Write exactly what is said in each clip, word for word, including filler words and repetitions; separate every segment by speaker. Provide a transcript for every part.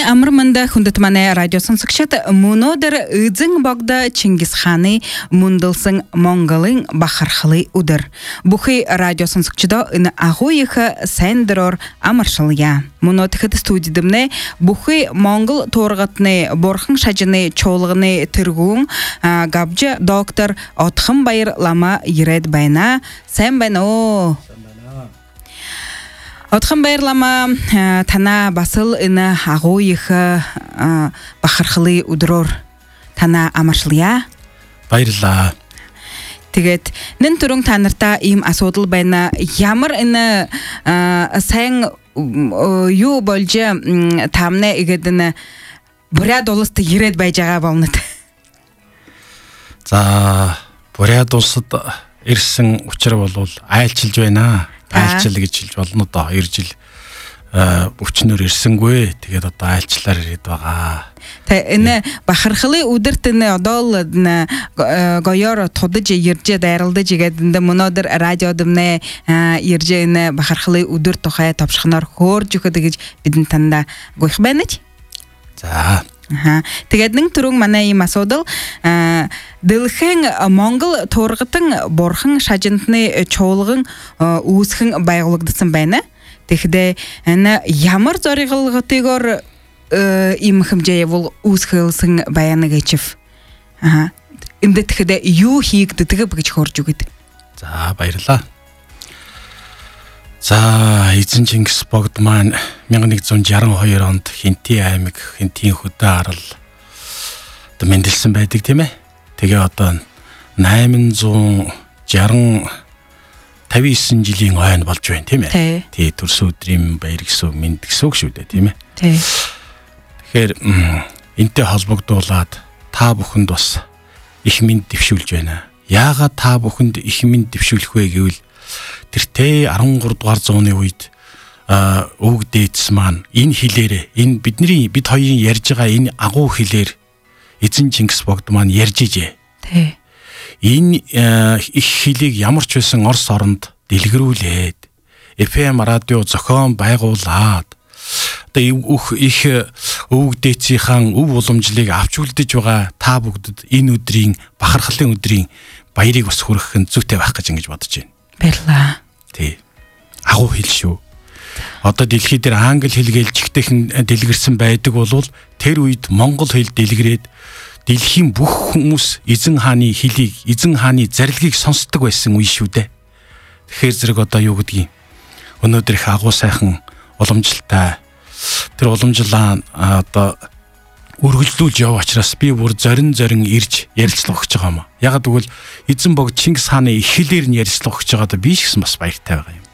Speaker 1: Сайхан амарманда хүндэтманай радио сонсогчид мөнөдөр эзэн богда Чингис хааны мундалсан Монголын бахархлы өдөр. Бүхий радио сонсогчдоо энэ агууйха сайн дөрөөр амаршилъя. Мөнөдөд студидэмнэ бүхий Монгол туургатны бурхан шажны чуулганы тэргүүн гавжа доктор Отхон Баярлама ирээд байна. Сайн байна уу? Отхон Баярлама тана басыл энэ агууйха бахархлы өдрөөр тана амаршилъя.
Speaker 2: Баярлаа.
Speaker 1: Тэгээд нэн түрүүн та нартай ийм асуудал байна. Ямар энэ сайн юу болж таамна игэдэн буряд улсад ирээд байж байгаа болнод.
Speaker 2: За буряд улсад ирсэн учир бол айлчилж байна. Айлчил гэж хэлж болно доо. хоёр жил өчнөр ирсэнгүй. Тэгээд одоо айлчлаар ирээд байгаа.
Speaker 1: Тэ энэ бахархлы өдөрт энэ одоо л гоёор тудаж ирж дайралдаж игээд энэ мөнөдөр радиод нэ ирж энэ бахархлы өдөр тухай товшхоноор хөөрж өгöd гэж бидэн танда гуйх байна ч.
Speaker 2: За.
Speaker 1: Аха. Тэгээд нэг түрүүн манай ийм асуудал дэлхийн Монгол туургатан бурхан шажинтны чуулган үүсгэн байгуулагдсан байна. Тэгэхдээ энэ ямар зорилготойгоор ийм хэмжээ явуул үүсгэлсэн байна гэчв. Аха. Энд тэгэхдээ юу хийгддэг гэж хөрж өгöd.
Speaker 2: За баярлаа. За эзэн Чингис богд маань 천ix сixty-two онд Хинтийн аймаг Хинтийн хөдөө арал одоо мэндэлсэн байдаг тийм ээ. Тэгээ одоо eight sixty fifty-nine жилийн ойн болж байна тийм ээ. Тий төрсөн өдрийн баяр гэсэн мэнд гэсэн үг шүү дээ тийм ээ.
Speaker 1: Тий.
Speaker 2: Тэгэхээр энтэй холбогдуулаад та бүхэнд бас их мэнд дэвшүүлж байна. Яагаад та бүхэнд их мэнд дэвшүүлэх вэ гэвэл тэртээ thirteen дугаар зууны үед өвөг дээдс маань энэ хилээр энэ бидний бид хоёрын ярьж байгаа энэ агуу хилээр эзэн Чингис богд маань ярьж ижээ.
Speaker 1: Тий.
Speaker 2: Энэ их хилийг ямар ч байсан Орос оронд дэлгэрүүлээд эф эм радио зохион байгуулад одоо их өвөг дээдсийн өв уламжлалыг авч үлдэж байгаа та бүгдэд энэ өдрийн бахархлын өдрийн баярыг бас хүргэх нь зүйтэй байх гэж ингэж бодож байна.
Speaker 1: Баярлаа.
Speaker 2: Тий. Агуу хэл шүү. Одоо дэлхий дээр англи хэл гээл жигтэйхэн дэлгэрсэн байдаг бол тэр үед монгол хэл дэлгэрээд дэлхийн бүх хүмүүс эзэн хааны хэлийг, эзэн хааны зарилгийг сонсдог байсан үе шүү дээ. Тэгэхээр зэрэг одоо юу гэдгийг өнөөдөр их агуу сайхан уламжлалтай тэр уламжлалаа одоо үргэлжлүүлж яваа учраас би бүр зорин зорин ирж ярилцлага өгч байгаа юм. Ягаад гэвэл эзэн богд Чингис хааны их хэлээр нь ярилцлага өгч байгаадаа би ч гэсэн бас баяртай байгаа юм.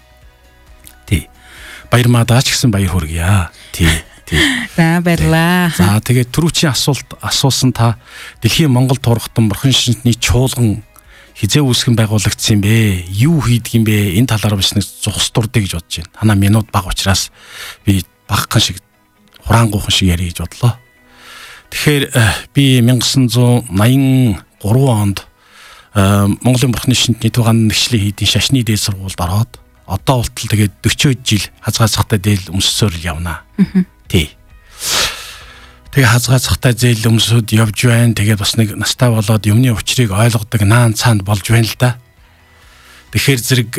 Speaker 2: Тий. Баяр мадаач гэсэн баяр хүргье. Тий. Тий.
Speaker 1: За баярлаа.
Speaker 2: За тэгээд түрүүчийн асуулт асуусан та дэлхийн Монгол туургатан бурхан шажинтны чуулган хизээ үүсгэн байгуулагдсан юм бэ? Юу хийдэг юм бэ? Энэ талаар бас нэг зогс дурдъя гэж бодож байна. Танаа минут бага учраас би багахан шиг хураангуйхан шиг ярих гэж бодлоо. Тэгэхээр би nineteen eighty-three онд Монголын бурхны шажинтны тугаан нэгшлийн хийдийн шашны дээд сургуульд ороод одоо болтол тэгээд forty жил хазгаацахтай дээл өмссөөр явна. Тий. Тэгээ хазгаацахтай зээл өмсөд явж байна. Тэгээд бас нэг настай болоод юмны учрыг ойлгодог наан цаанд болж байна л да. Тэгэхээр зэрэг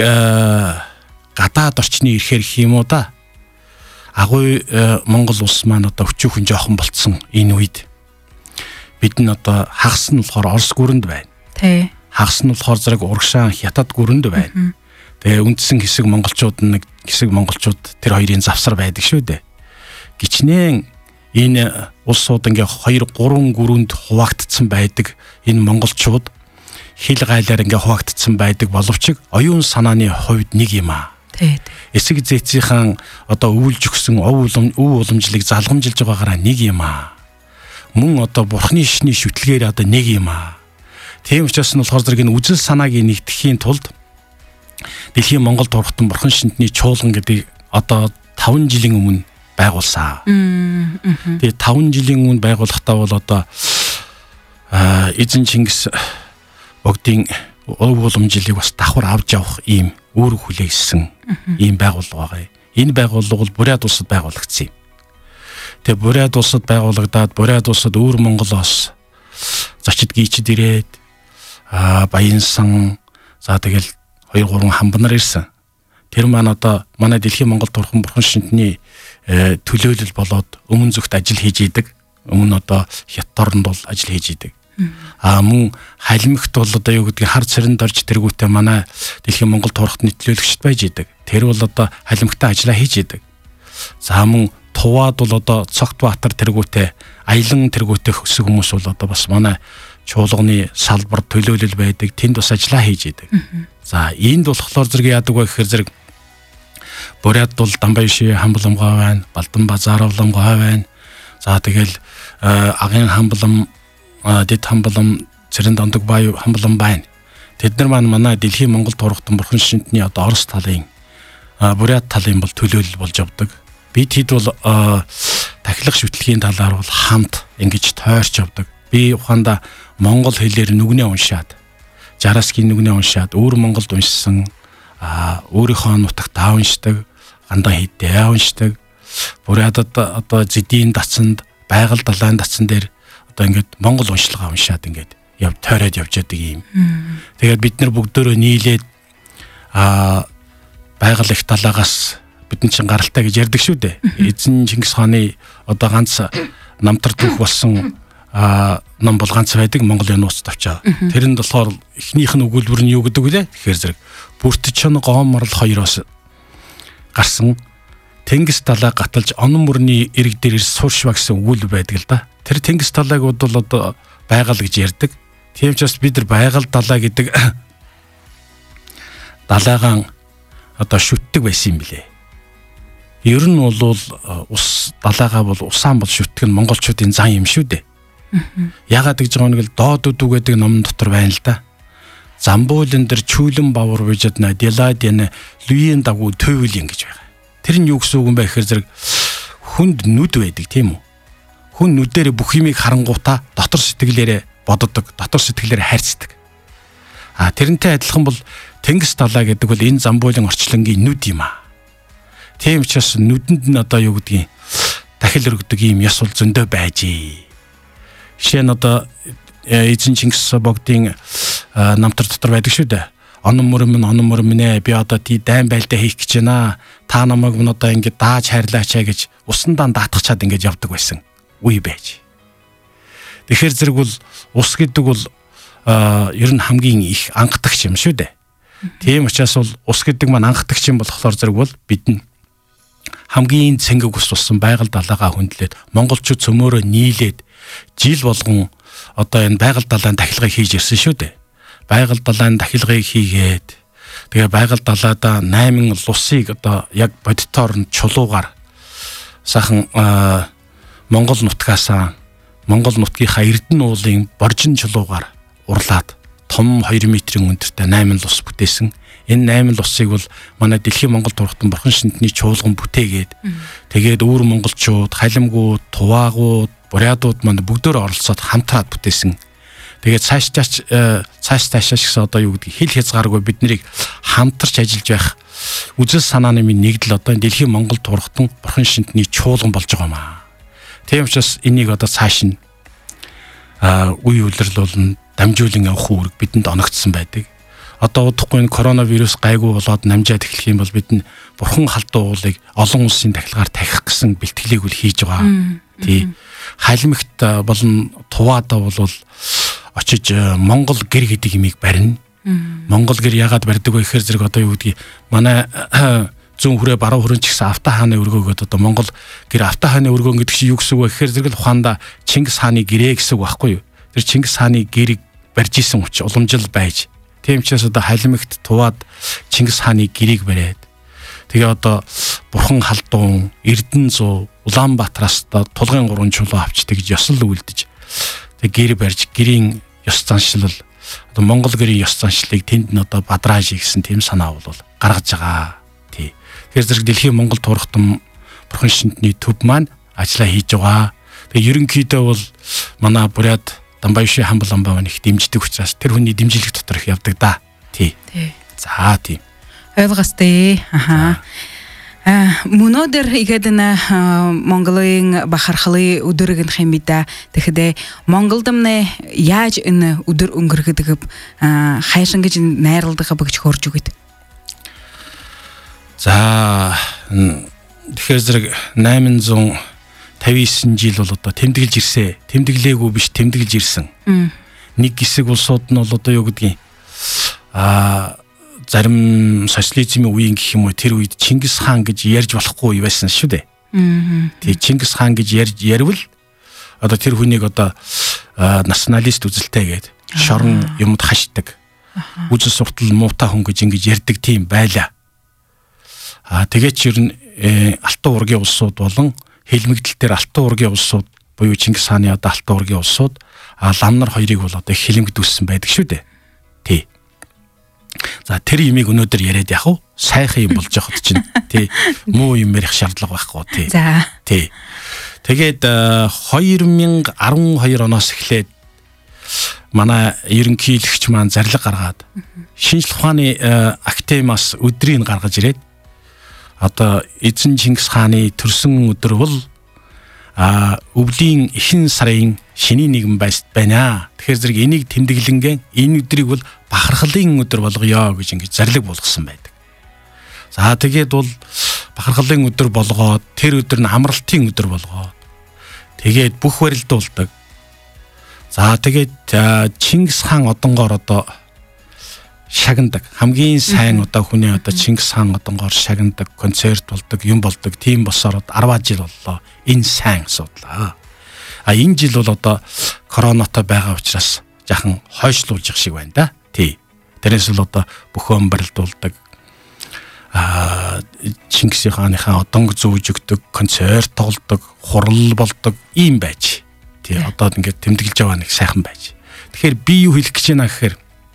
Speaker 2: гадаад орчны ирэхээр их юм уу да. Агуй Монгол улс маань одоо өчүүхэн жоохон болцсон энэ үед бид нь одоо хагас нь болохоор Орос гүрэнд байна.
Speaker 1: Тий.
Speaker 2: Хагас нь болохоор зэрэг урагшаан Хятад гүрэнд байна. Тэгээ үндсэн хэсэг монголчууд нэг хэсэг монголчууд тэр хоёрын завсар байдаг шүү дээ. Гичнээн энэ улсууд ингээ two three гүрэнд хуваагдсан байдаг энэ монголчууд хил гайлаар ингээ хуваагдсан байдаг боловч оюун санааны хувьд нэг юм аа. Эсэг зээцийн одоо өвлж өгсөн ов өв уламжлалыг залгамжилж байгаагаараа нэг юм аа. Мөн одоо бурхны шишний шүтлгээр одоо нэг юм аа. Тийм учраас нь болохоор зэрэг энэ үзэл санааг нэгтгэхийн тулд дэлхийн Монгол туургатан бурхан шажинтны чуулган гэдэг одоо five жилийн өмнө байгуулсан. Тэгээ five жилийн өмнө байгуулахдаа бол одоо эзэн Чингис богдын ов уламжлалыг бас давхар авч явах ийм үүрэг хүлээсэн ийм байгууллага байгаа. Энэ байгууллага бол буряд улсад байгуулагдсан юм. Тэгээ Бурят улсад байгуулагдаад Бурят улсад өөр Монголоос зочид гийчд ирээд аа Баянсан за тэгэл хоёр гурван хамбанар ирсэн. Тэр маань одоо манай дэлхийн Монгол турхан бурхан шинтний төлөөлөл болоод өмнө зүгт ажил хийж идэг. Өмнө одоо Хятадд бол ажил хийж идэг. Аа мөн халимгт бол одоо юу гэдгийг хар цэрэнд орж тэргүүтээ манай дэлхийн Монгол турхтны төлөөлөгчд байж идэг. Тэр бол одоо халимгтаа ажиллаа хийж идэг. За мөн Туваад бол одоо Цогт Баатар тэргүүтээ аялан тэргүүтээ хөсөг хүмүүс бол одоо бас манай чуулганы салбар төлөөлөл байдаг. Тэнд бас ажиллаа хийж идэг. За энд болохоор зэрэг яадаг вэ гэхээр зэрэг Бурят бол Дамбайши хамбламгай байна, Балдан Базаравламгай байна. За тэгэл Агын хамблам, Дэд хамблам, Цэрэнд ондог бай хамблам байна. Тэд нар маань манай дэлхийн Монгол турхтан бурхан шинтний одоо Орос талын Бурят талын бол төлөөлөл болж явдаг. Бид хэд бол тахилга шүтлэгийн талаар бол хамт ингэж тойрч явдаг. Би ухаанда монгол хэлээр нүгнээ уншаад, Жараскийн нүгнээ уншаад, өөр Монголд уншсан а өөрийнхөө нутагт уншдаг, гандаа хийдээ уншдаг. Бурятад одоо зэдийн дацанд, байгаль далайн дацсан дээр одоо ингээд монгол уншилгаа уншаад ингээд яв тойроод явж яадаг юм. Тэгээд бид нар бүгдөө нийлээд а байгаль их талаагаас бидний чин гаралтай гэж ярьдаг шүү дээ. Эзэн Чингис хааны одоо ганц намтар түүх болсон а ном бол ганц байдаг Монголын нууц тавчаа. Тэрэнд болохоор эхнийх нь өгүүлбэр нь юу гэдэг вэ? Тэгэхээр зэрэг Бүртчин Гоморл хоёроос гарсан Тэнгис талаа гаталж онон мөрний ирэг дээр сууршва гэсэн өгүүлбэр байдаг л да. Тэр Тэнгис талааг бол одоо байгаль гэж ярьдаг. Тийм ч бас бид нар байгаль далаа гэдэг далаагаан одоо шүтдэг байсан юм билээ. Ер нь бол ус далаагаа бол усаан бол шүтдэг нь монголчуудын зан юм шүү дээ. Ягаад гэж байгаа нэг л доод үдүү гэдэг ном дотор байна л да. Замбуулын дээр чүүлэн бавар вижэд на деладэн луийн дагуу төвлийн гэж байгаа. Тэр нь юу гэсэн үг юм бэ гэхээр зэрэг хүнд нүд байдаг тийм үү? Хүн нүдээр бүх юмыг харангуутаа дотор сэтгэлээрээ боддог, дотор сэтгэлээрээ харьцдаг. А тэрнтэй адилхан бол Тэнгис талаа гэдэг бол энэ замбуулын орчлонгийн нүд юм аа. Тийм учраас нүдэнд нь одоо юу гэдгийг дахил өргөдөг юм яс бол зөндөө байжээ. Жишээ нь одоо эзэн Чингис богдын намтар дотор байдаг шүү дээ. Онон мөрөм минь онон мөрөм минь би одоо тий дайн байлдаа хийх гэж байна. Та намайг минь одоо ингэ дааж хайрлаачаа гэж усандаа даатгачаад ингэж явдаг байсан үе байж. Тэгэхээр зэрэг бол ус гэдэг бол ер нь хамгийн их анхдагч юм шүү дээ. Тийм учраас бол ус гэдэг маань анхдагч юм болохоор зэрэг бол бидний хамгийн цэнгэг ус болсон байгаль далаагаа хөндлөөд монголчууд цөмөөрөө нийлээд жил болгон одоо энэ байгаль далайн тахилгыг хийж ирсэн шүү дээ. Байгаль далайн тахилгыг хийгээд тэгээ байгаль далаадаа найман лусыг одоо яг бодитоор нь чулуугаар сайхан Монгол нутгаасаа Монгол нутгийнхаа Эрдэнэ уулын боржин чулуугаар урлаад том хоёр метрийн өндөртэй найман лус бүтээсэн. Энэ найман лусыг бол манай дэлхийн Монгол турхтан бурхан шинтний чуулган бүтээгээд тэгээд өөр монголчууд, халимгууд, туваагууд, бурядууд манд бүгдөө оролцоод хамтраад бүтээсэн. Тэгээд цааш цааш цааш цаашаа гэсэн одоо юу гэдгийг хэл хязгааргүй бид нарыг хамтарч ажиллаж байх үзэл санааны минь нэгдэл одоо дэлхийн Монгол турхтан бурхан шинтний чуулган болж байгаа юм аа. Тийм учраас энийг одоо цааш нь а үе үйлрэл болон дамжуулан явах үүрэг бидэнд оногдсон байдаг. Одоо удахгүй энэ коронавирус гайгүй болоод намжаад эхлэх юм бол бид нь бурхан халдуу уулыг олон улсын тахилгаар тахих гэсэн бэлтгэлийг үл хийж байгаа. Тий. Халимгт болон туваадаа бол очиж Монгол гэр гэдэг имийг барина. Монгол гэр яагаад барьдаг вэ гэхээр зэрэг одоо юу гэдгийг манай зүүн хүрээ баруун хүрэн ч гэсэн Авта хааны өргөөгөөд одоо Монгол гэр Авта хааны өргөөн гэдэг чинь юу гэсэн үг вэ гэхээр зэрэг ухаанда Чингис хааны гэрээ гэсэн үг байхгүй юу? Тэр Чингис хааны гэрийг барьж исэн учраас уламжил байж. Тийм учраас одоо халимгт туваад Чингис хааны гэрийг бариад тэгээ одоо бурхан халдуун, Эрдэнэ зуу, Улаанбаатараас одоо тулгын гурван чулуу авчдаг гэж ёслол үлдэж. Тэгээ гэр барьж гэрийн ёс заншлал одоо Монгол гэрийн ёс заншлыг тэнд нь одоо бадрааж гэсэн тийм санаа бол гаргаж байгаа. Тий. Тэгэхээр зэрэг дэлхийн Монгол турхтан бурхан шинтний төв маань ажиллаа хийж байгаа. Тэгээ ерөнхийдөө бол манай Бурят Дамбайши хамблан баавн их дэмждэг учраас тэр хүний дэмжлэг дотор их явдаг да. Тий. За тийм.
Speaker 1: Ойлгостой. Аха. Мунодер игедена Монголын бахархалы удыргын хэмида тэгэхдэ Монголдомны яаж энэ өдөр өнгөргөдөг хайшин гэж найралдаг багч хорж өгöd.
Speaker 2: За тэгэхээр зэрэг найман зуун тавин девэн жил бол одоо тэмдэглэж ирсэн. Тэмдэглээгүй биш тэмдэглэж ирсэн. Нэг хэсэг улсууд нь бол одоо юу гэдгийг а зарим социализмын үеийн гэх юм уу тэр үед Чингис хаан гэж ярьж болохгүй байсан шүү дээ. Тэгээ Чингис хаан гэж ярьж ярвал одоо тэр хүнийг одоо националист үзэлтэй гээд шорон юмд хашдаг. Үзэл суртал муутай хүн гэж ингэж ярьдаг тийм байлаа. А тэгээд ч ер нь Алтан уургийн улсууд болон хэлмэгдэлтээр Алтан уургийн улсууд буюу Чингис хааны одоо Алтан уургийн улсууд а лам нар хоёрыг бол одоо хэлмэгдүүлсэн байдаг шүү дээ. Тий. За тэр юмыг өнөөдөр яриад яах вэ? Сайхан юм болж явахд чинь тий муу юм ярих шаардлага байхгүй тий.
Speaker 1: За.
Speaker 2: Тий. Тэгээд две тысячи twelve оноос эхлээд манай ерөнхийлөгч маань зарлиг гаргаад шинжлэх ухааны академиас өдрийг гаргаж ирээд одоо эзэн Чингис хааны төрсөн өдөр бол а өвлийн ихэнх сарын шиний нэгэн байна. Тэгэхээр зэрэг энийг тэмдэглэнгээ энэ өдрийг бол бахархлын өдөр болгоё гэж ингэж зарлиг болгосон байдаг. За тэгээд бол бахархлын өдөр болгоод тэр өдөр нь амралтын өдөр болгоод тэгээд бүх барилдуулдаг. За тэгээд Чингис хаан одонгоор одоо шагнадаг. Хамгийн сайн одоо хүний одоо Чингис хаан одонгоор шагнадаг, концерт болдог, юм болдог. Тийм босоор арван жил боллоо. Энэ сайн асуудал. А энэ жил бол одоо коронатой байгаа учраас жахан хойшлуулж шиг байна да. Тий. Тэрээс л одоо бүхэн барилдуулдаг. А Чингис хааныхаа одонг зүүж өгдөг, концерт тоглодог, хурал болдог ийм байж. Тий. Одоо ингээд тэмдэглэж байгаа нэг сайхан байж. Тэгэхээр би юу хэлэх гэж байна гэхээр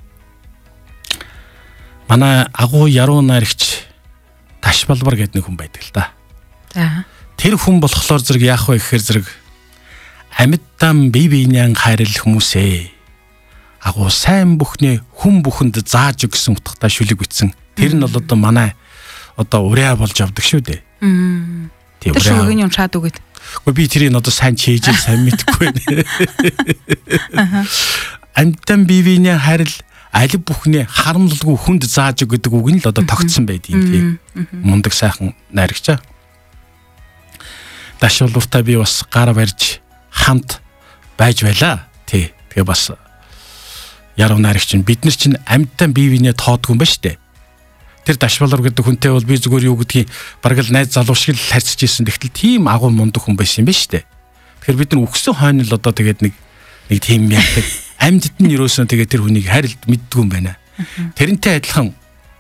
Speaker 2: манай агуу яруу найрагч Таш Балбар гэдэг нэг хүн байдаг л да.
Speaker 1: За.
Speaker 2: Тэр хүн болохоор зэрэг яах вэ гэхээр зэрэг амьдтан бие биенээ хайрлах хүмүүсээ агуу сайн бүхнээ хүн бүхэнд зааж өгсөн утгатай шүлэг бичсэн. Тэр нь бол одоо манай одоо ураа болж авдаг шүү дээ.
Speaker 1: Тэр шүлгийг юм шаад үгэд.
Speaker 2: Гэхдээ би тэрийг одоо сайн чийж сайн мэдгүй байна. Амьдтан бие биенээ хайрл аль бүхнээ харамлалгүй хүнд зааж өгдөг үг нь л одоо тогтсон байдгийг тийм. Мундаг сайхан найрагчаа. Дашуулуртаа би бас гар барьж хамт байж байла. Тий. Тэгээ бас яруу найрагч чинь бид нар чинь амьдтан бие биенээ тоодгүй юм ба штэ. Тэр Дашбалар гэдэг хүнтэй бол би зүгээр юу гэдгийг бараг л найз залуу шиг л харьцаж ирсэн. Тэгтэл тийм агуу мундаг хүн байсан юм ба штэ. Тэгэхээр бид нар өгсөн хойно л одоо тэгээд нэг нэг тийм яадаг. Амьдд нь юусэн тэгээд тэр хүнийг харилд мэддгүй юм байна. Тэрнтэй адилхан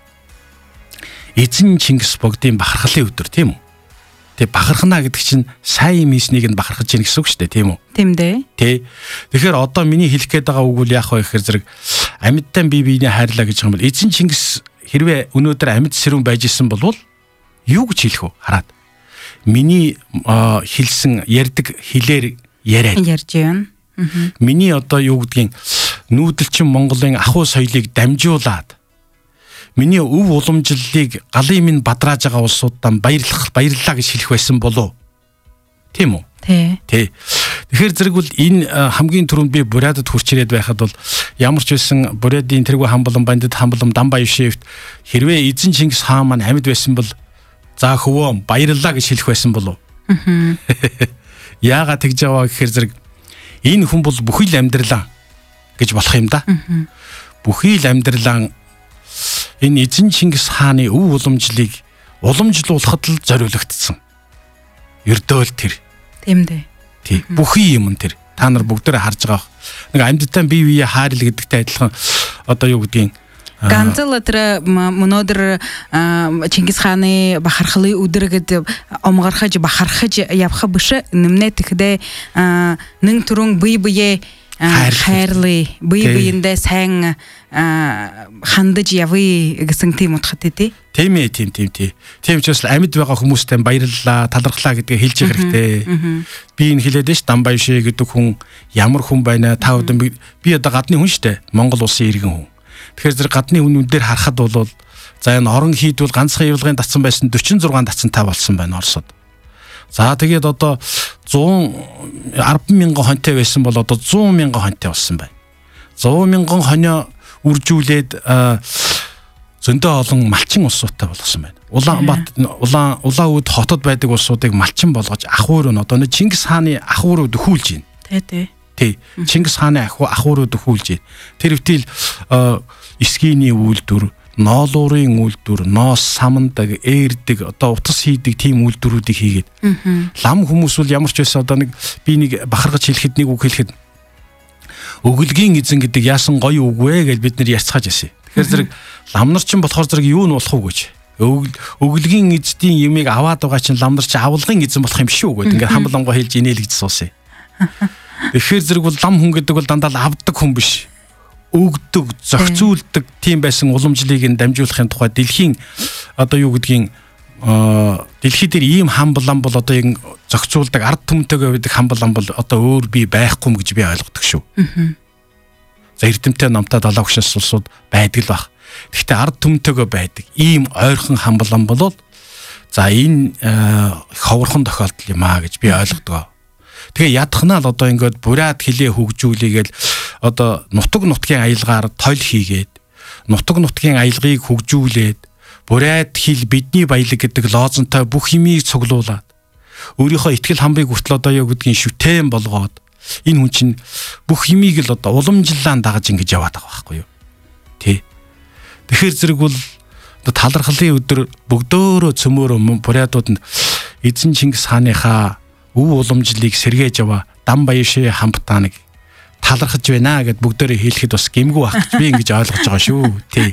Speaker 2: эзэн Чингис богдын бахархлын өдөр тийм үү? Тэг бахархна гэдэг чинь сайн юм хийснийг нь бахархаж яах гэсэн үг шүү дээ тийм үү?
Speaker 1: Тийм дээ.
Speaker 2: Тэ. Тэгэхээр одоо миний хэлэх гээд байгаа үг бол яах вэ гэхээр зэрэг амьдтай бие биенээ хайрлаа гэж юм бол эзэн Чингис хэрвээ өнөөдөр амьд сэрүүн байж исэн бол юу гэж хэлэх вэ? Хараад. Миний хэлсэн ярьдаг хэлээр яриад.
Speaker 1: Ярьж байна.
Speaker 2: Миний одоо юу гэдгийг нүүдэлчин Монголын ахуй соёлыг дамжуулаад миний өв уламжлалыг галын минь бадрааж байгаа улсуудаа баярлах баярлалаа гэж хэлэх байсан болов. Тийм үү?
Speaker 1: Тий.
Speaker 2: Тий. Тэгэхээр зэрэг бол энэ хамгийн түрүүнд би Бурядад хурч ирээд байхад бол ямар ч байсан Бурядын тэргүй хан болон бандит хан болон Дамбаяшевт хэрвээ эзэн Чингис хаан маань амьд байсан бол за хөвөө баярлалаа гэж хэлэх байсан болов. Яагаад тэгж яваа гэхээр зэрэг энэ хүн бол бүхий л амьдралаа гэж болох юм да. Бүхий л амьдралаа энэ эзэн Чингис хааны өв уламжлалыг уламжлуулахад л зориулагдсан. Ердөөл тэр.
Speaker 1: Тийм дээ.
Speaker 2: Тий. Бүхий юм тэр. Та нар бүгдээрээ харж байгаа. Нэг амьдтай бие биеэ хайрл гэдэгтэй адилхан одоо юу гэдгийг
Speaker 1: ганцл тэр өнөөдөр Чингис хааны бахархлын өдөр гэдэг омгархаж бахархаж явах биш нэмнэ тэгэхдээ нэг түрүүн бие биеэ хайрлаа бие биендээ сайн хандаж явъя гэсэн тийм утгатай тий.
Speaker 2: Тийм ээ тийм тийм тий. Тийм ч бас амьд байгаа хүмүүстэй баярлалаа, талархлаа гэдгээ хэлж явах хэрэгтэй. Би энэ хэлээд ш Дамбаяшээ гэдэг хүн ямар хүн байна? Та өдөн би одоо гадны хүн штэ. Монгол улсын иргэн хүн. Тэгэхээр зэрэг гадны хүмүүнээр харахад бол За энэ орон хийдвэл ганцхан явуулгын татсан байсан дөрвөн зургаан татсантай болсон байна Оросод. За тэгээд одоо зуун арван мянган хонтой байсан бол одоо зуун мянган хонтой болсон байна. зуун мянган хонио үржүүлээд зөндөө олон малчин улсуудтай болгосон байна. Улаанбаат улаан Улаанүд хотод байдаг улсуудыг малчин болгож ахуйр нь одоо Чингис хааны ахуйрууд өхүүлж байна.
Speaker 1: Тий, тий.
Speaker 2: Тий. Чингис хааны ахуйрууд өхүүлж байна. Тэр хвтэл эсгийний үйлдвэр, ноолуурын үйлдвэр, ноос самандаг, ээрдэг, одоо утас хийдэг тийм үйлдвэрүүдийг хийгээд. Лам хүмүүс бол ямар ч байсан одоо нэг би нэг бахаргаж хэлэхэд нэг үг хэлэхэд өгөлгийн эзэн гэдэг яасан гоё үг вэ гэж бид нэр ярьцгааж байсан. Тэгэхээр зэрэг лам нар чинь болохоор зэрэг юу нь болох уу гэж. Өгөлгийн эзэдийн юмыг аваад байгаа чинь лам нар чинь авалгын эзэн болох юм шүү гэдэг. Ингээд хамбалангоо хэлж инээлгэж суусаа. Тэгэхээр зэрэг бол лам хүн гэдэг бол дандаа л авдаг хүн биш. Өгдөг, зохицуулдаг тийм байсан уламжлалыг нь дамжуулахын тулд дэлхийн одоо юу гэдгийг дэлхий дээр ийм хамбалан бол одоо яг зохицуулдаг ард түмэнтэйгээ байдаг хамбалан бол одоо өөр бий байхгүй юм гэж би ойлгодог шүү. За эрдэмтэй намтай далаа хөшөөс улсууд байдаг л баг. Гэхдээ ард түмэнтэйгээ байдаг ийм ойрхон хамбалан бол за энэ ховорхон тохиолдол юм аа гэж би ойлгодог. Тэгээ ядахнаа л одоо ингээд бурят хилээ хөгжүүлээгээл одоо нутаг нутгийн аялгаар тойл хийгээд нутаг нутгийн аялгыг хөгжүүлээд бурят хил бидний баялаг гэдэг лозонтой бүх юмыг цуглуулад өөрийнхөө ихтгэл хамбыг хүртэл одоо яг гэдгийн шүтэн болгоод энэ хүн чинь бүх юмыг л одоо уламжлалаан дагаж ингэж яваад байгаа байхгүй юу. Тэ. Тэгэхээр зэрэг бол талархлын өдөр бөгдөөрөө цөмөөрөө бурятууд нь эзэн Чингис хааныхаа өв уламжлалыг сэргээж аваа дам баяшээ хамтааныг талархаж байна гэд бүгдээрээ хэлэхэд бас гэмгүй байх гэж би ингэж ойлгож байгаа шүү. Тий.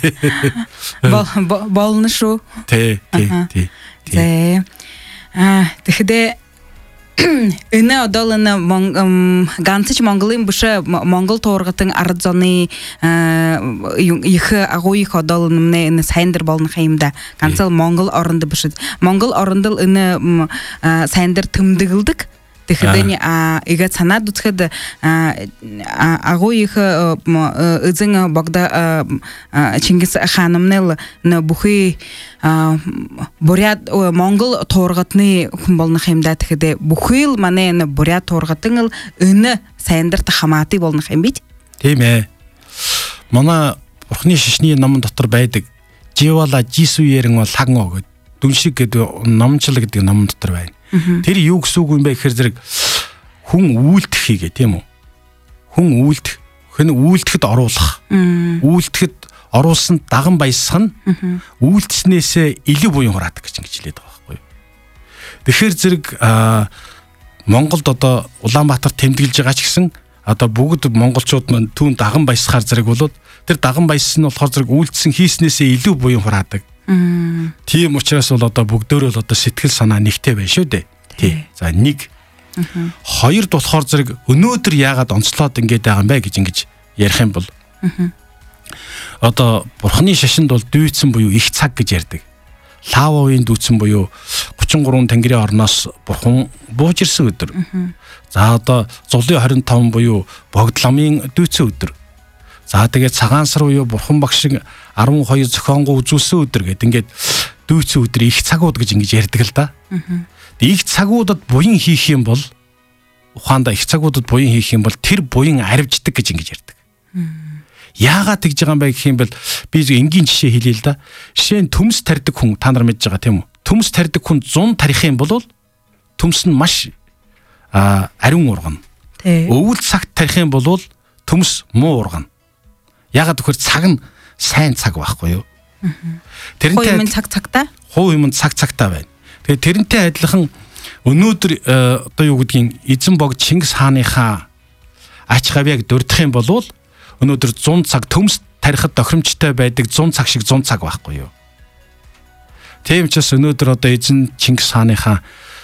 Speaker 1: Болно шүү.
Speaker 2: Тий, тий, тий.
Speaker 1: Тэ. А тэгэхдээ энэ одоо энэ ганцч Монголын биш Монгол туургатын ард зоны их агууих одоо энэ сайндар болно хэмдэ ганцал Монгол оронд биш Монгол оронд энэ сайндар тэмдэглэдэг. Тэгэхээр эгэ санаад үзэхэд агууих эзэн богда Чингис хаанымны бүхий бурят Монгол туургатны хүн болох юм да. Тэгэхээр бүхий л манай энэ бурят туургатын л энэ сайндарт хамаатай болох юм бит.
Speaker 2: Тийм ээ. Манай бурхны шишний номон дотор байдаг Живала Жисуерэн бол хагноо гэдэг дүншиг гэдэг номчлал гэдэг номон дотор байна. Тэр юу гэсэн үг юм бэ гэхээр зэрэг хүн үйлдэх хийгээ тийм үү? Хүн үйлдэх, хүн үйлдэхэд оруулах. Үйлдэхэд оруулсан даган баясах нь үйлдэснээсээ илүү буян хураадаг гэж ингэж хэлээд байгаа байхгүй юу? Тэгэхээр зэрэг Монголд одоо Улаанбаатар тэмдэглэж байгаа ч гэсэн одоо бүгд монголчууд маань түүн даган баясахаар зэрэг болоод тэр даган баяс нь болохоор зэрэг үйлдсэн хийснээсээ илүү буян хураадаг. Тийм учраас бол одоо бүгдөө л одоо сэтгэл санаа нэгтэй байна шүү дээ. Тий. За нэг. Хоёрд болохоор зэрэг өнөөдөр яагаад онцлоод ингэж байгаа юм бэ гэж ингэж ярих юм бол одоо бурхны шашинд бол дүйцэн буюу их цаг гэж ярьдаг. Лавовын дүүцэн буюу гучин гурван тэнгэрийн орноос бурхан бууж ирсэн өдөр. За одоо зулын хорин таван буюу богд ламын дүүцэн өдөр. За тэгээд цагаан сар буюу бурхан багш арван хоёр зохионгоо үзүүлсэн өдөр гэдэг ингээд дүүцэн өдөр их цагууд гэж ингэж ярьдаг л да. Их цагуудад буян хийх юм бол ухаанда их цагуудад буян хийх юм бол тэр буян арвждаг гэж ингэж ярьдаг. Яагаад тэгж байгаа юм бэ гэх юм бол би энгийн жишээ хэлье л да. Жишээ нь төмс тарьдаг хүн та нар мэдж байгаа тийм үү? Төмс тарьдаг хүн зун тарих юм бол төмс нь маш ариун ургана. Өвөл цагт тарих юм бол төмс муу ургана. Яагаад гэвэл цаг нь сайн цаг байхгүй юу?
Speaker 1: Тэрнтэй хувь юм цаг цагтаа?
Speaker 2: Хувь юм цаг цагтаа байна. Тэгээ тэрнтэй адилхан өнөөдөр одоо юу гэдгийг эзэн богд Чингис хааныхаа ач хавьяаг дурдах юм бол өнөөдөр зун цаг төмс тарихад тохиромжтой байдаг зун цаг шиг зун цаг байхгүй юу? Тийм ч бас өнөөдөр одоо эзэн Чингис хааныхаа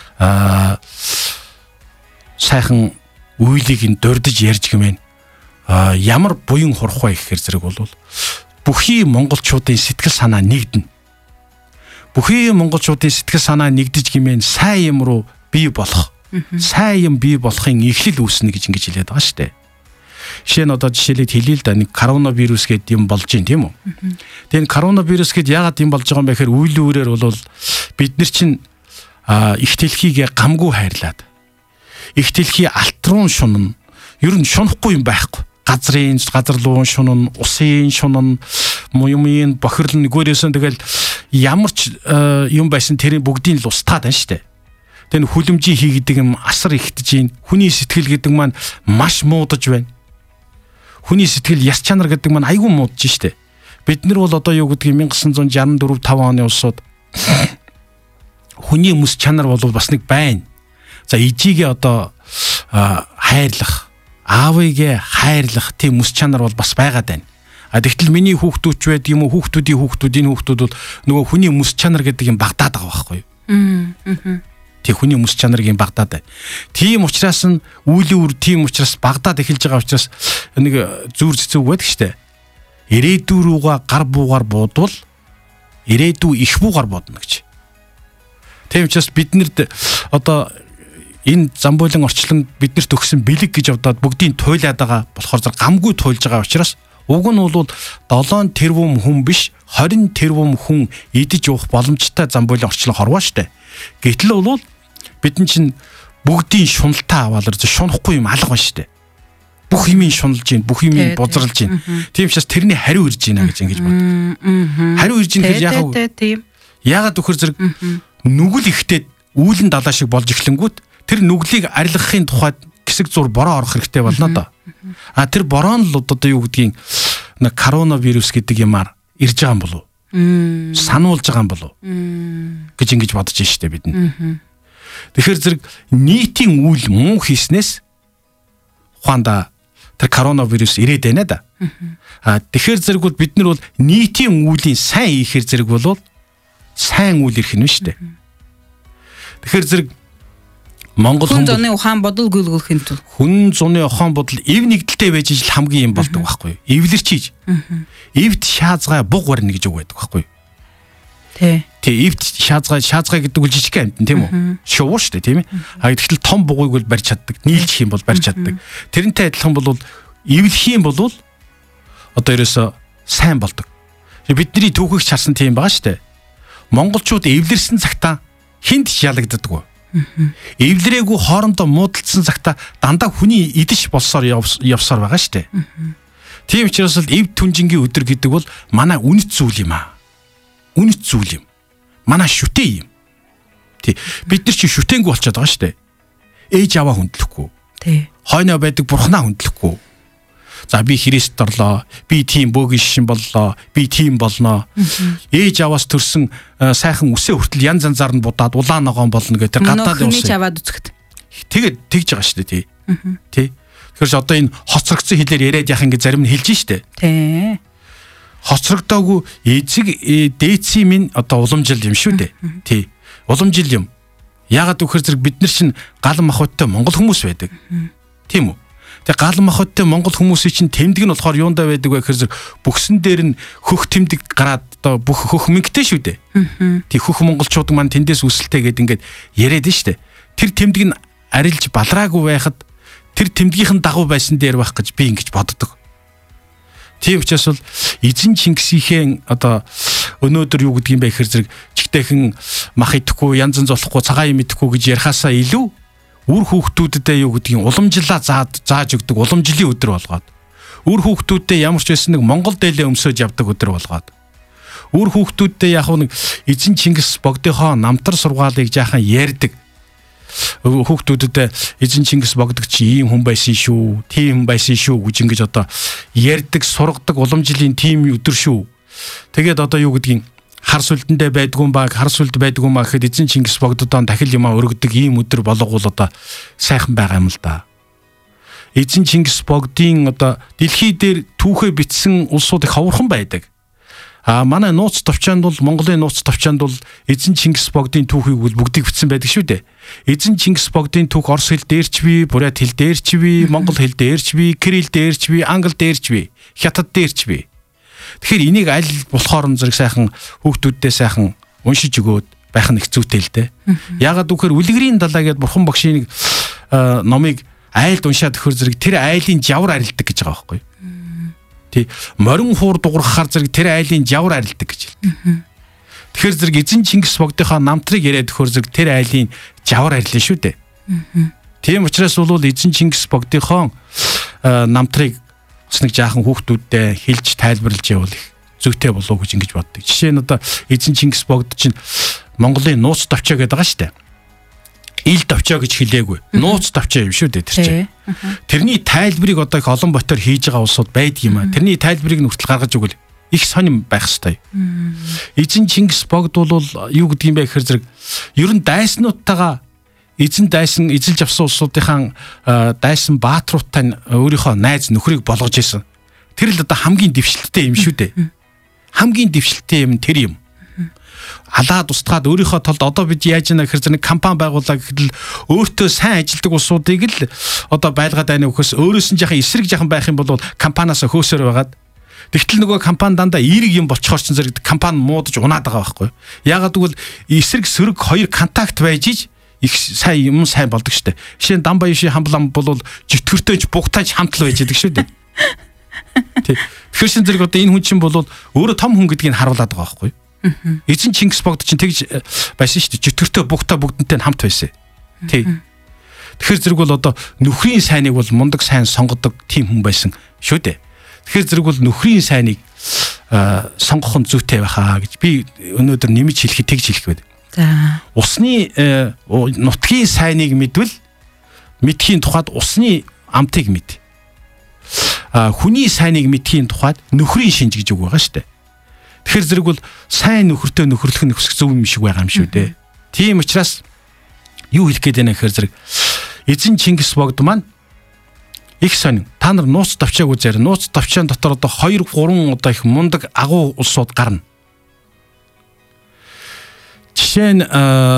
Speaker 2: сайхан үйлийг нь дурдж ярьж гэмээр ямар буян хурах вэ гэхээр зэрэг бол бүхий монголчуудын сэтгэл санаа нэгдэнэ. Бүхий монголчуудын сэтгэл санаа нэгдэж гэмээр сайн юм руу бий болох, сайн юм бий болохын эхлэл үүснэ гэж ингэж хэлээд байгаа шүү дээ. Жишээ нь одоо жишээлээд хэлье л да нэг коронавирус гэдэг юм болж байна тийм үү. Тэгээ коронавирус гэд яагаад юм болж байгаа юм бэ гэхээр үйл үүрээр бол бид нар чинь их дэлхийгээ гамгүй хайрлаад их дэлхий алтруун шунан ер нь шунахгүй юм байхгүй. Газрын газар луун шунан, усын шунан, муймын бохирл нэгээрсэн тэгэл ямар ч юм байсан тэрийн бүгдийг л устгаад байна шүү дээ. Тэгээ хүлэмжийн хийгдэг юм асар ихтэж байна. Хүний сэтгэл гэдэг маань маш муудаж байна. Хүний сэтгэл яс чанар гэдэг маань айгүй муудаж шүү дээ. Бид нар бол одоо юу гэдгийг 천ьсaan шестьдесят четыре five оны улсууд хүний мэс чанар бол бас нэг байна. За ижигээ одоо хайрлах, аавыгээ хайрлах тийм мэс чанар бол бас байгаад байна. А тэгтэл миний хүүхдүүд ч байд юм уу, хүүхдүүдийн хүүхдүүдийн хүүхдүүд бол нөгөө хүний мэс чанар гэдэг юм багтаад байгаа байхгүй юу? Аа. Тэг хүний мэс чанарыг юм багтаад байна. Тийм учраас нь үйл үүр тийм учраас багтаад эхэлж байгаа учраас нэг зүүр цэцэг байдаг штэ. Ирээдүй рүүгээ гар буугаар буудвал ирээдүй их буугаар бодно гэж. Тийм учраас биднэрд одоо энэ замбуулын орчлон биднэрт өгсөн бэлэг гэж авдаад бүгдийг туйлаад байгаа болохоор зэрэг гамгүй туйлж байгаа учраас уг нь бол долоон тэрбум хүн биш двадцать тэрбум хүн идэж уух боломжтой замбуулын орчлон хорвоо штэ. Гэтэл бол бидэн чинь бүгдийн шуналтаа аваад шунахгүй юм алга байна штэ. Бүх юмыг шуналж гин, бүх юмыг бузралж гин. Тийм учраас тэрний хариу ирж гинэ гэж ингэж бод. Хариу ирж гин гэж яагаад тийм. Яагаад вөхөр зэрэг нүгэл ихтэй үүлэн далаа шиг болж эхлэнгүүт тэр нүглийг арилгахын тухайд хэсэг зур бороо орох хэрэгтэй болно доо. А тэр бороо нь л одоо юу гэдгийг нэг коронавирус гэдэг юмар ирж байгаа юм болов уу? Сануулж байгаа юм болов уу? гэж ингэж бодож штэ бид нь. Тэгэхээр зэрэг нийтийн үйл муу хийснээс ухаанда тэр коронавирус ирээд байна да. А тэгэхээр зэрэг бол бид нар бол нийтийн үеийн сайн хийхээр зэрэг бол сайн үйл ирэх нь штэ. Тэгэхээр зэрэг Монгол
Speaker 1: хүн зуны ухаан бодол гүйлгүүлэхин тул
Speaker 2: хүн зуны ухаан бодол эв нэгдэлтэй байж ижил хамгийн юм болдог байхгүй юу? Эвлэрч хийж. Эвд шаазгай буг барьна гэж үг байдаг байхгүй юу?
Speaker 1: Тий.
Speaker 2: Тий, эвд шаазгай шаазгай гэдэг үл жижиг амт тийм үү? Шувуу шүү дээ тийм ээ. А гэтэл том бугыг бол барьж чаддаг, нийлчих юм бол барьж чаддаг. Тэрнтэй адилхан бол эвлэх юм бол одоо ерөөсө сайн болдог. Бидний түүхийг чарсан тийм байгаа шүү дээ. Монголчууд эвлэрсэн цагтаа хинт ялагддаг. Эвлэрээгүй хоорондоо муудалцсан цагта дандаа хүний идэж болсоор явсаар байгаа штэ. Тийм учраас л эв түнжингийн өдөр гэдэг бол манай үнэт зүйл юм аа. Үнэт зүйл юм. Манай шүтээ юм. Тий. Бид нар чи шүтээнгүй болчиход байгаа штэ. Ээж аваа хүндлэхгүй.
Speaker 1: Тий.
Speaker 2: Хойноо байдаг бурхнаа хүндлэхгүй. За би Христ орлоо. Би тийм бөөгийн шишин боллоо. Би тийм болно. Ээж аваас төрсэн сайхан үсээ хүртэл янз янзаар нь будаад улаан ногоон болно гэдэг гадаад
Speaker 1: юм. Хүний аваад үзэхэд.
Speaker 2: Тэгээд тэгж байгаа шүү дээ тий. Тий. Тэгэхээр одоо энэ хоцрогдсон хэлээр яриад яах ингэ зарим нь хэлж штэ.
Speaker 1: Тий.
Speaker 2: Хоцрогдоогүй эзэг дээцийн минь одоо уламжил юм шүү дээ. Тий. Уламжил юм. Яагаад вөхөр зэрэг бид нар чинь гал махбодтой монгол хүмүүс байдаг. Тийм үү? Тэгээ гал махбодтой монгол хүмүүсийн чинь тэмдэг нь болохоор юундаа байдаг вэ гэхээр бүхсэн дээр нь хөх тэмдэг гараад одоо бүх хөх мөнгөтэй шүү дээ. Тий хөх монголчууд маань тэндээс үсэлтэй гэдэг ингээд яриад нь штэ. Тэр тэмдэг нь арилж балраагүй байхад тэр тэмдгийнхэн дагуу байсан дээр байх гэж би ингэж боддог. Тийм учраас бол эзэн Чингисийн одоо өнөөдөр юу гэдгийг бэ гэхээр зэрэг чигтэйхэн мах идэхгүй янз янз болохгүй цагаан юм идэхгүй гэж ярихаасаа илүү үр хүүхдүүдэд юу гэдгийг уламжлаа заад зааж өгдөг уламжлалын өдөр болгоод үр хүүхдүүдэд ямар ч байсан нэг Монгол дээлээ өмсөж явдаг өдөр болгоод үр хүүхдүүдэд яг нэг эзэн Чингис богдынхоо намтар сургаалыг жаахан ярьдаг хүүхдүүдэд эзэн Чингис богдогч ийм хүн байсан шүү, тийм хүн байсан шүү гэж ингэж одоо ярьдаг, сургадаг уламжлалын тийм өдөр шүү. Тэгээд одоо юу гэдгийг хар сүлдэндээ байдгүй баг, хар сүлд байдгүй маа гэхэд эзэн Чингис богдодоо дахил юмаа өргөдөг ийм өдөр болгоул одоо сайхан байгаа юм л да. Эзэн Чингис богдын одоо дэлхий дээр түүхээ бичсэн улсууд их ховорхон байдаг. А манай нууц товчаанд бол Монголын нууц товчаанд бол эзэн Чингис богдын түүхийг бол бүгдийг бичсэн байдаг шүү дээ. Эзэн Чингис богдын түүх орос хэл дээрч бий, бурят хэл дээрч бий, монгол хэл дээрч бий, кирилл дээрч бий, англи дээрч бий, хятад дээрч бий. Тэгэхээр энийг аль болохоор зэрэг сайхан хүүхдүүддээ сайхан уншиж өгөөд байх нь их зүйтэй л дээ. Яагаад гэвэл үлгэрийн далаа гэдэг бурхан багшийн номыг айлд уншаад төхөр зэрэг тэр айлын жавар арилдаг гэж байгаа байхгүй. Тий. Морин хуур дуурхахаар зэрэг тэр айлын жавар арилдаг гэж хэлдэг. Тэгэхээр зэрэг эзэн Чингис богдынхаа намтрыг яриад төхөр зэрэг тэр айлын жавар арилна шүү дээ. Тийм учраас бол эзэн Чингис богдынхоо намтрыг бас нэг жаахан хүүхдүүдтэй хэлж тайлбарлаж явуул их зүйтэй болов уу гэж ингэж боддог. Жишээ нь одоо эзэн Чингис богд чинь Монголын нууц товчоо гэдэг байгаа шүү дээ. Ил товчоо гэж хэлээгүй. Нууц товчоо юм шүү дээ тэр чинь. Тэрний тайлбарыг одоо их олон ботоор хийж байгаа улсууд байдаг юм аа. Тэрний тайлбарыг нүртэл гаргаж өгвөл их сонирм байх ёстой. Эзэн Чингис богд бол юу гэдэг юм бэ гэхээр зэрэг ер нь дайснуудтайгаа эзэн дайсан эзэлж авсан улсуудынхаа дайсан баатруудтай өөрийнхөө найз нөхрийг болгож исэн. Тэр л одоо хамгийн дэвшилттэй юм шүү дээ. Хамгийн дэвшилттэй юм тэр юм. Алаад устгаад өөрийнхөө толд одоо бид яаж яана гэхээр нэг компани байгууллаа гэхэд л өөртөө сайн ажилдаг улсуудыг л одоо байлгаад байна өгөхөөс өөрөөс нь яхан эсрэг яхан байх юм бол компаниас хөөсөр байгаад тэгтэл нөгөө компани дандаа эерэг юм болчхоор ч зэрэг компани муудаж унаад байгаа байхгүй. Яагаад гэвэл эсрэг сөрөг хоёр контакт байж иж их сайн юм сайн болдог штэ. Жишээ нь Дамбаяши хамблам бол житгөртөөч бугтаач хамтал байж идэг шүү дээ. Тэгэхээр шин зэрэг одоо энэ хүн чинь бол өөрөө том хүн гэдгийг харуулдаг байгаа байхгүй. Эзэн Чингис богд чинь тэгж байсан шүү дээ. Житгөртөө бугтаа бүгдэнтэй хамт байсан. Тий. Тэгэхээр зэрэг бол одоо нөхрийн сайныг бол мундаг сайн сонгодог тийм хүн байсан шүү дээ. Тэгэхээр зэрэг бол нөхрийн сайныг сонгох нь зүйтэй байхаа гэж би өнөөдөр нэмж хэлэхэд тэгж хэлэх байдаг. За. Усны нутгийн сайныг мэдвэл мэдхийн тухайд усны амтыг мэд. А хүний сайныг мэдхийн тухайд нөхрийн шинж гэж үг байгаа шүү дээ. Тэгэхээр зэрэг бол сайн нөхөртөө нөхөрлөх нь өсөх зөв юм шиг байгаа юм шүү дээ. Тийм учраас юу хэлэх гээд байна гэхээр зэрэг эзэн Чингис богд маань их сонин. Та нар нууц товчоог үзээр нууц товчоон дотор одоо хоёр гурван одоо их мундаг агуу улсууд гарна. Жишээ нь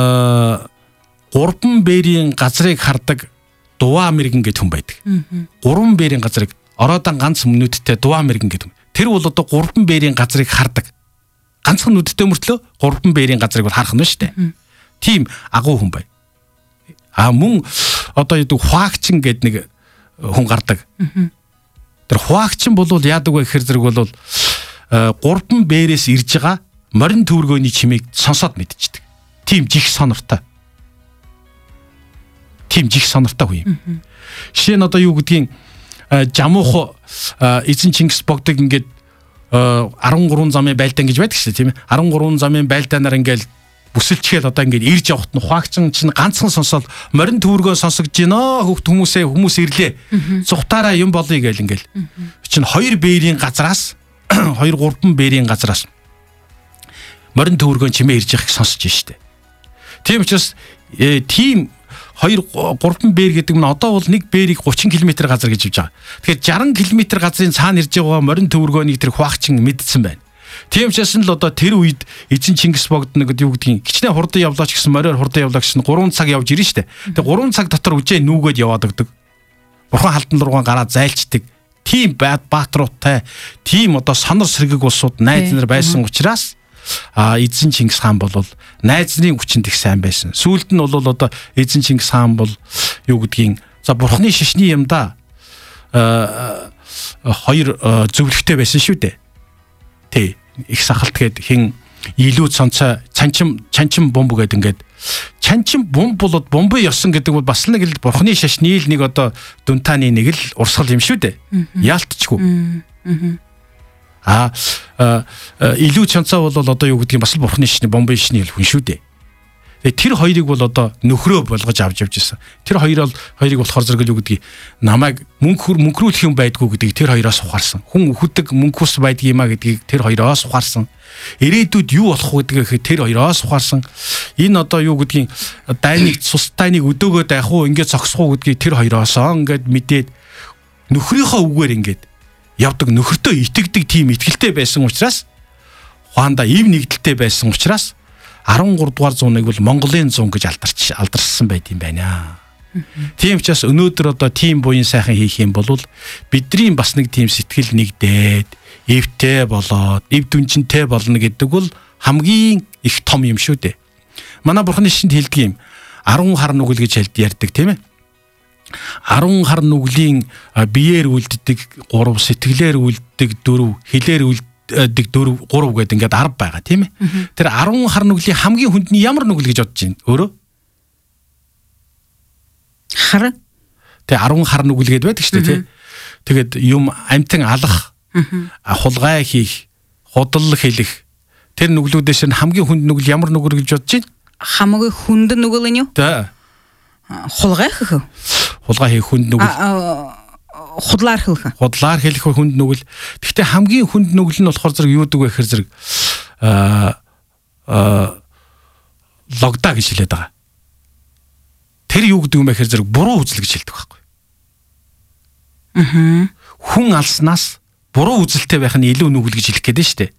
Speaker 2: гурван бээрийн газрыг хардаг Дуваа мэргэн гэдэг хүн байдаг. Гурван бээрийн газрыг ороодан ганц нүдтэй Дуваа мэргэн гэдэг хүн. Тэр бол одоо гурван бээрийн газрыг хардаг. Ганцхан нүдтэй мөртлөө гурван бээрийн газрыг бол харах нь шүү дээ. Тийм агуу хүн бай. А мөн одоо юу Хуагчин гэдэг нэг хүн гардаг. Тэр Хуагчин бол яадаг вэ гэхээр зэрэг бол гурван бээрээс ирж байгаа морин төвөргөөний чимийг сонсоод мэдчихдэг. Тийм жих сонортой. Тийм жих сонортой хүн юм. Жишээ нь одоо юу гэдгийг жамуух эзэн Чингис богдыг ингээд арван гурван замын байлдаан гэж байдаг шүү дээ тийм ээ. арван гурван замын байлдаанаар ингээд бүсэлчгээл одоо ингээд ирж явахт нь Хуагчин чинь ганцхан сонсоод морин төвөргөө сонсогдож гинөө хөвгт хүмүүсээ хүмүүс ирлээ. Цухтаараа юм болъё гээл ингээд. Чинь хоёр бээрийн газраас хоёр гурван бээрийн газраас морин төвөргөө чимээ ирж явах сонсож штэ. Тийм учраас тийм хоёр гурван бээр гэдэг нь одоо бол нэг бээрийг гучин км газар гэж хэлж байгаа. Тэгэхээр жарган км газрын цаана ирж байгаа морин төвөргөөнийг тэр Хуагчин мэдсэн байна. Тийм учраас л одоо тэр үед эзэн Чингис богд нэг юу гэдгийг хичнээн хурдан явлаач гэсэн мориор хурдан явлаа гэсэн гурван цаг явж ирнэ штэ. Тэгээ гурван цаг дотор үжээ нүүгээд яваад өгдөг. Бурхан халдан руугаа гараа зайлчдаг. Тийм байд баатруутай, тийм одоо сонор сэргэг улсууд найз нар байсан учраас а эзэн Чингис хаан бол найзны хүчинд их сайн байсан. Сүүлд нь бол одоо эзэн Чингис хаан бол юу гэдгийг за бурхны шишний юмда хоёр зөвлөгтэй байсан шүү дээ. Тэ их сахалт гээд хин илүү цонцоо цанчим чанчим бомб гэдэг ингээд чанчим бомб болоод бомбын ёсон гэдэг бол бас нэг л бурхны шашны л нэг одоо дүнтааны нэг л урсгал юм шүү дээ. Яалтчгүй. А илүү чанцаа бол одоо юу гэдгийг бас л бурхны шашны бомбын шашны хүн шүү дээ. Тэр хоёрыг бол одоо нөхрөө болгож авч явж ирсэн. Тэр хоёр бол хоёрыг болохоор зэрэг юу гэдгийг намайг мөнхөр мөнхрүүлэх юм байдгүй гэдгийг тэр хоёроос ухаарсан. Хүн өөхөдөг мөнхөс байдаг юмаа гэдгийг тэр хоёроос ухаарсан. Ирээдүйд юу болох вэ гэдгийг тэр хоёроос ухаарсан. Энэ одоо юу гэдгийг дайныг цус дайныг өдөөгөө дайх уу ингээд зогсох уу гэдгийг тэр хоёроос ингээд мэдээд нөхрийнхөө үгээр ингээд явдаг нөхөртөө итгэдэг тийм итгэлтэй байсан учраас ухаандаа ив нэгдэлтэй байсан учраас арван гурав дугаар зууныг бол Монголын зуун гэж алдарч алдарсан байт юм байна. Тийм учраас өнөөдөр одоо тийм буян сайхан хийх юм бол бидний бас нэг тийм сэтгэл нэгдээд эвтэй болоод эв дүнжинтэй болно гэдэг бол хамгийн их том юм шүү дээ. Манай бурхны шинд хэлдэг юм арван хар нүгэл гэж ярьдаг тийм ээ. арван хар нүглийн биеэр үлддэг гурав, сэтгэлээр үлддэг дөрв, хилээр үлддэг дөрв, гурав гэдэг ингээд арав байгаа тийм ээ. Тэр арван хар нүглийн хамгийн хүндний ямар нүгэл гэж бодож байна өөрөө?
Speaker 1: Хар.
Speaker 2: Тэ арван хар нүгэл гэдэг байдаг шүү дээ тий. Тэгээд юм амтан алах, хулгай хийх, худал хэлэх тэр нүглүүдээс нь хамгийн хүнд нүгэл ямар нүгэл гэж бодож байна?
Speaker 1: Хамгийн хүнд нүгэл нь юу?
Speaker 2: Тэ.
Speaker 1: Хулгай хийх.
Speaker 2: Хулгай хийх хүнд нүгэл.
Speaker 1: Худлаар хэлэх.
Speaker 2: Худлаар хэлэх хүнд нүгэл. Гэхдээ хамгийн хүнд нүгэл нь болохоор зэрэг юу гэдэг вэ гэхээр зэрэг аа аа логда гэж хэлээд байгаа. Тэр юу гэдэг юм бэ гэхээр зэрэг буруу үзэл гэж хэлдэг байхгүй.
Speaker 1: Аа.
Speaker 2: Хүн алснаас буруу үзэлтэй байх нь илүү нүгэл гэж хэлэх гээд нь шүү дээ.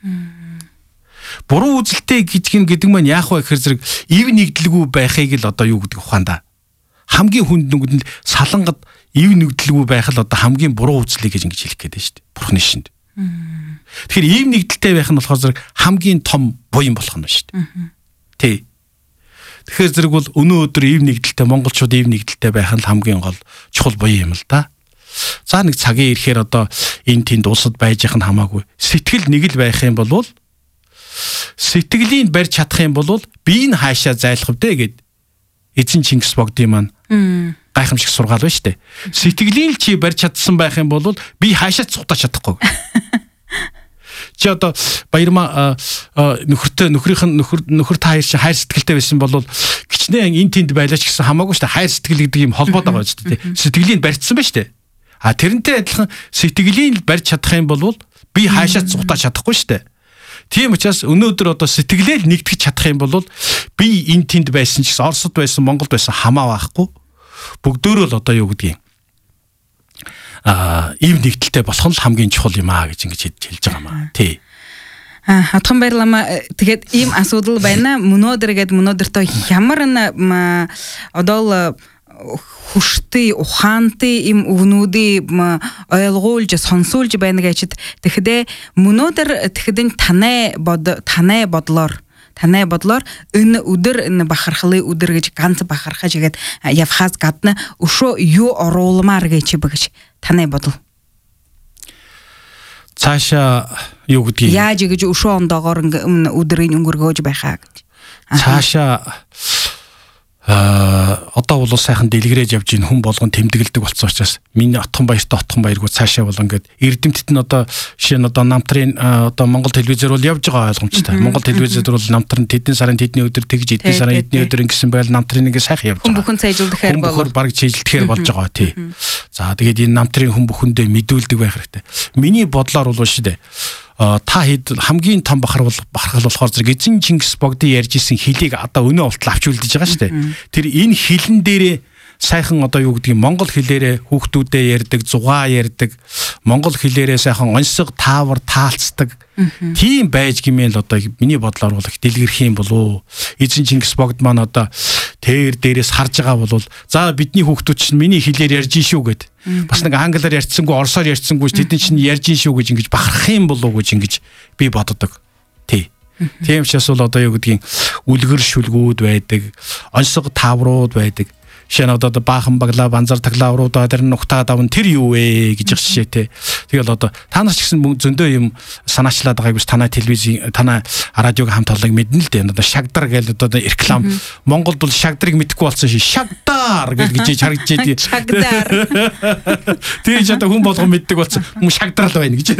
Speaker 2: Буруу үзэлтэй гэж гэдэг маань яах вэ гэхээр зэрэг ив нэгдэлгүй байхыг л одоо юу гэдэг ухаанда. Хамгийн хүнд нүгэл нь салангад ив нэгдэлгүй байх л одоо хамгийн буруу үзлийг гэж ингэж хэлэх гээд нь шүү дээ. Бурхны шинд. Тэгэхээр ив нэгдэлтэй байх нь болохоор зэрэг хамгийн том буян болох нь шүү дээ. Тий. Тэгэхээр зэрэг бол өнөө өдөр ив нэгдэлтэй монголчууд ив нэгдэлтэй байх нь хамгийн гол чухал буян юм л да. За нэг цагийн ирэхээр одоо энэ тэнд улсад байж их нь хамаагүй. Сэтгэл нэг л байх юм бол сэтгэлийн барьж чадах юм бол би энэ хаашаа зайлах вэ гэд эзэн Чингис богдын маань гайхамшиг сургаал байна шүү дээ. Сэтгэлийн чи барьж чадсан байх юм бол би хаашаа цугтаж чадахгүй. Чи одоо баярмаа нөхөртэй нөхрийнх нь нөхөр нөхөр та хоёр чи хайр сэтгэлтэй байсан бол гिचнээ энэ тэнд байлаач гэсэн хамаагүй шүү дээ. Хайр сэтгэл гэдэг юм холбоод байгаа шүү дээ. Сэтгэлийн барьцсан байна шүү дээ. А тэрнтэй адилхан сэтгэлийн барьж чадах юм бол би хаашаа цугтаж чадахгүй шүү дээ. Тийм учраас өнөөдөр одоо сэтгэлээр нэгтгэж чадах юм бол би энэ тэнд байсан ч гэсэн Оросд байсан, Монголд байсан хамаа байхгүй. Бүгдөө л одоо юу гэдгийг аа ив нэгдэлтэй болох нь хамгийн чухал юм аа гэж ингэж хэлж байгаа маа. Тий.
Speaker 1: А хатхан баярлама. Тэгээд ийм асуудал байна. Мөнөөдөр гээд мөнөөдөртөө ямар н одоо хүштэй ухаантай им өгнүүдийг ойлгуулж сонсуулж байна гэж тэгэхдээ мөнөөдөр тэгэхдээ танай бод танай бодлоор танай бодлоор энэ өдөр энэ бахархлын өдөр гэж ганц бахархаж игээд явхаас гадна өшөө юу оруулмаар гэж бэгж танай бодол
Speaker 2: цаашаа юу гэдгийг
Speaker 1: яаж гэж өшөө ондоогоор өдрийн өнгөргөөж байхаа гэж
Speaker 2: цаашаа а одоо бол сайхан дэлгэрээж явж ийн хүн болгон тэмдэглэдэг болсон учраас миний отхон баяртай отхон баяргүй цаашаа бол ингээд эрдэмтэд нь одоо жишээ нь одоо намтрын одоо Монгол телевизээр бол явж байгаа ойлгомжтой. Монгол телевизээр бол намтрын тэдний сарын тэдний өдөр тэгж эдний сарын эдний өдөр ингэсэн байл намтрын ингээ сайхан явж байгаа.
Speaker 1: Хүн бүхэн цайжилдэхээр
Speaker 2: бол хүн баг цайжилдэхээр болж байгаа тий. За тэгээд энэ намтрын хүн бүхэндээ мэдүүлдэг байх хэрэгтэй. Миний бодлоор бол шүү дээ. Та хэд хамгийн том бахархал бахархал болохоор зэрэг эзэн Чингис богдын ярьж исэн хэлийг одоо өнөө болтол авч үлдэж байгаа шүү дээ. Тэр энэ хэлэн дээрээ сайхан одоо юу гэдгийг монгол хэлээрээ хүүхдүүдээ ярьдаг, зугаа ярьдаг, монгол хэлээрээ сайхан онцгой таавар таалцдаг. Тийм байж гэмээл одоо миний бодлоор бол их дэлгэрэх юм болов. Эзэн Чингис богд маань одоо тэр дээрээс харж байгаа бол за бидний хүүхдүүд чинь миний хэлээр ярьж ин шүү гэд. Бас нэг англиар ярьцсангүй, орсоор ярьцсангүй тэдний чинь ярьж ин шүү гэж ингэж бахарах юм болов гэж ингэж би боддог. Тий. Тийм ч бас бол одоо юу гэдгийг үлгэр шүлгүүд байдаг, онцгой тааврууд байдаг. Шин одоо баахан баглаа банзар таглаавруудаа тэр нухтаа давн тэр юу вэ гэж жишээтэй. Тэгэл одоо та нар ч гэсэн зөндөө юм санаачлаад байгааг биш танай телевизийн танай радиог хамт олоныг мэднэ л дээ. Одоо шагдар гэж одоо реклам Монголд бол шагдрыг мэдхгүй болсон ши шагдар гэж харагдаж дээ.
Speaker 1: Шагдар.
Speaker 2: Тэр ч одоо хүн болгон мэддэг болсон. Хүн шагдрал байна гэж.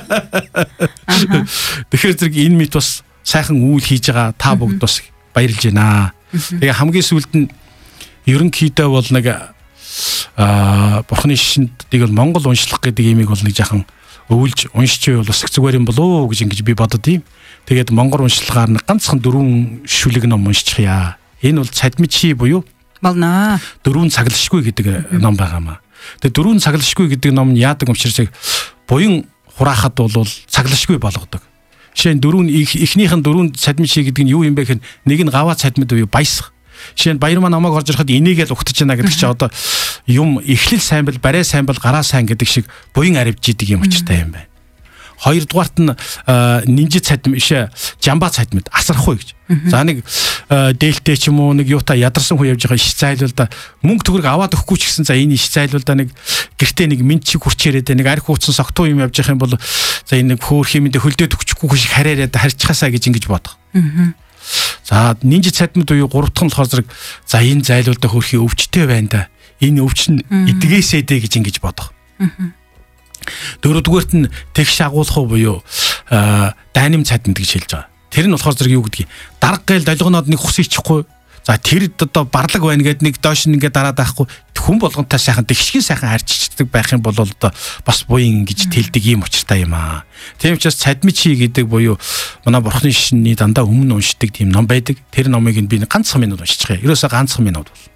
Speaker 2: Тэгэхээр зэрэг энэ мэт бас сайхан үйл хийж байгаа та бүгд бас баярлж байна. Тэгээ хамгийн сүүлд нь ерөнхийдөө бол нэг аа бурхны шинд тэгэл Монгол уншлах гэдэг имийг бол нэг жахан өвлж уншиж байвал бас зүгээр юм болоо гэж ингэж би бодод юм. Тэгээд Монгол уншлагаар нэг ганцхан дөрвөн шүлэг ном уншчихъя. Энэ бол цадмичи буюу
Speaker 1: болно.
Speaker 2: Дөрвөн цаглашгүй гэдэг ном байгаамаа. Тэгээд дөрвөн цаглашгүй гэдэг ном нь яадаг өмчрсэг буян хураахад бол цаглашгүй болгодог. Жишээ нь дөрвөн эхнийх нь дөрвөн цадмичи гэдэг нь юу юм бэ гэхээр нэг нь гаваа цадмид буюу баясах. Жишээ нь баяр маань намайг орж ирахад энийгээ л ухтаж байна гэдэг чинь одоо юм эхлэл сайн бол барай сайн бол гараа сайн гэдэг шиг буян аривж идэг юм учиртай юм байна. Хоёрдугаарт нь нинжи цадим ишээ жамба цадимд асархгүй гэж. За нэг дээлтэй ч юм уу нэг юута ядарсан хүн явж байгаа иш зайлвал да мөнгө төгрөг аваад өгөхгүй ч гэсэн за энэ иш зайлвал да нэг гэртээ нэг минь чиг хурчээрээ нэг арх ууцсан согтуу юм явж байгаа юм бол за энэ нэг хөөх хэмэндээ хөлдөөд өгчихгүй шиг хараараа харьцхаасаа гэж ингэж бодох. За нинжи цадимд уу гурав дахь нь болохоор зэрэг за энэ зайлвалда хөрхи өвчтэй байна да. Энэ өвч нь эдгээсэй дэ гэж ингэж бодох. Дөрөвдүгээрт нь тэгш агуулах буюу дайним цадимд гэж хэлж байгаа. Тэр нь болохоор зэрэг юу гэдгийг дарга гээл долгоноод нэг хус ичихгүй. За тэр одоо барлаг байна гэд нэг доош нь ингээд дараад байхгүй хүн болгонтой сайхан тэгшгийн сайхан харьцдаг байх юм бол одоо бас буян гэж тэлдэг юм учиртай юм аа. Тийм учраас цадмичи гэдэг буюу манай бурхны шишний дандаа өмнө уншдаг тийм ном байдаг. Тэр номыг би ганцхан минут уншчихъя. Ерөөсөө ганцхан минут бол.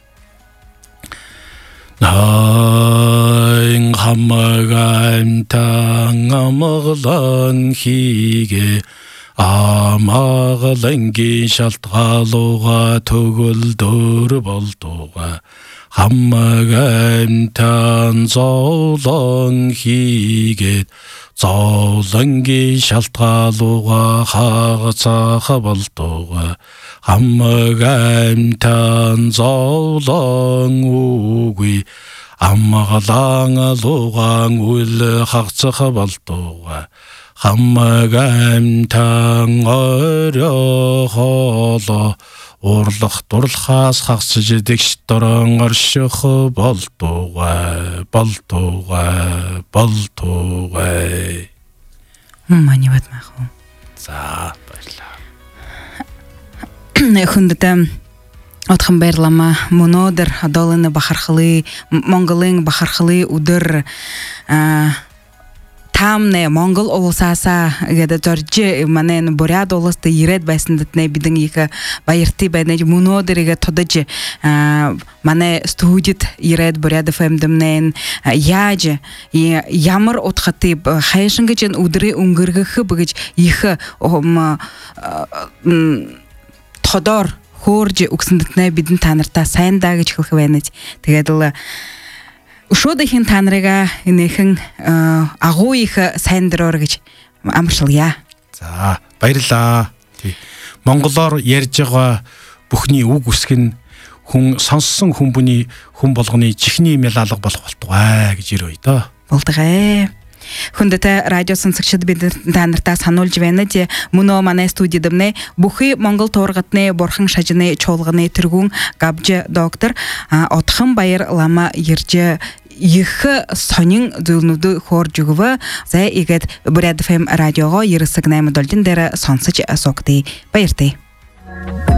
Speaker 2: Айн хамагамтан амгалан хийгээ амагалангийн шалтгаалууга төгөлдөр болдууга хамагамтан зоолон хийгээд зоолонгийн шалтгаалууга хаагацаах болдууга хамагамтан зоолон үгүй амгалан алуугаан үл хагцах болдууга хамагамтан оройхоло урлах дурлахаас хагцж дэгш дорон орших болдууга болдууга болдууга
Speaker 1: Мани бат маху.
Speaker 2: За баярлалаа.
Speaker 1: Хүндэт отхон баярлама монодер адолны бахархлы монголын бахархлы өдөр таамне монгол улсаасаа гэдэг зорж манайны буряд улстай ирээд байсандат нэ бидэн их баяртай байна монодергээ тодож манай студид ирээд буряд эф эм дэмнэн яаж ямар утгатай хайшин гэж өдрийн өнгөргөх гэж их тодор хөөрж өгсөндэтнэ бидэн та нартаа сайн даа гэж хэлэх байна. Тэгээд л өшөөдхийн та нарыг энэхэн агуу их сайн дөрөөр гэж амаршилъя.
Speaker 2: За баярлаа. Монголоор ярьж байгаа бүхний үг үсг нь хүн сонссон хүмүүний хүн болгоны чихний мэл алга болох болтугай гэж ирөө дөө.
Speaker 1: Болтугай. Хүндэт радио сонсогчид бид та нартаа сануулж байна те мөнөө манай студид дэмнэ бүхий монгол туургатны бурхан шажны чуулганы тэргүүн гавж доктор отхон баяр лама ирж их сонин зөвнөдө хөөрж өгвө за игээд буряд эф эм радиого ерөөсөг наймд олдин дээр сонсож согтъя баяртай.